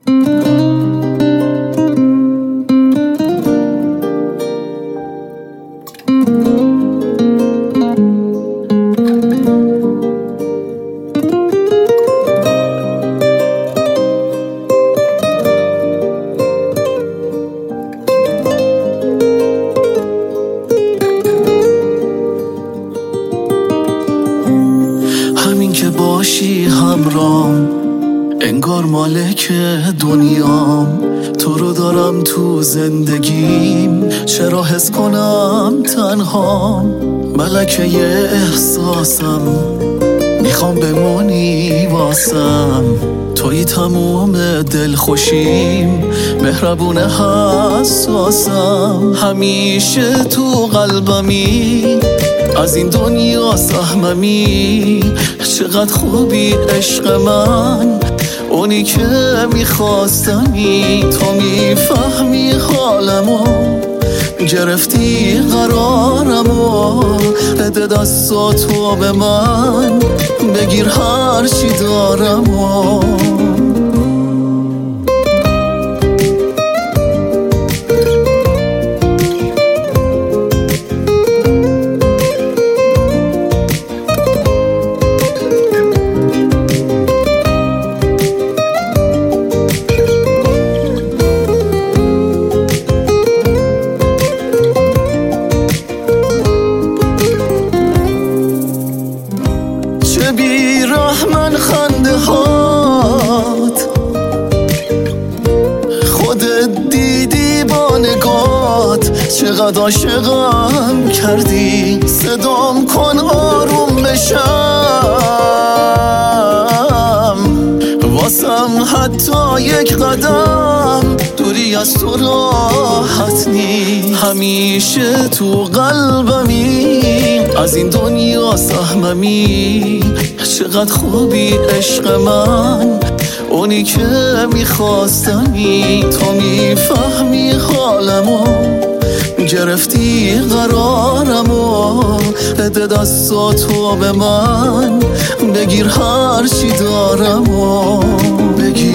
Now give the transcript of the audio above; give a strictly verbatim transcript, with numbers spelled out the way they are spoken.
همین که باشی همرام انگار مالک دنیام، تو رو دارم تو زندگیم، چرا حس کنم تنهام؟ ملکه احساسم میخوام بمونی واسم، توی تموم دلخوشیم، مهربون حساسم، همیشه تو قلبمی، از این دنیا سهممی، چقدر خوبی عشق من، اونی که میخواستمی، تو میفهمی حالمو، گرفتی قرارمو، بده دستاتو به من، بگیر هر چی دارمو. چه بی‌رحمن خنده هات، خودت دیدی با نگات، چقدر عاشقم کردی، صدام کن آروم بشم، واسم حتی یک قدم دوری از تو راحت نی، همیشه تو قلبمی، از این دنیا سهممی، چقدر خوبی عشق من، اونی که میخواستمی، تو میفهمی حالمو، گرفتی قرارمو، بده دستاتو به من، بگیر هر چی دارمو، بگیر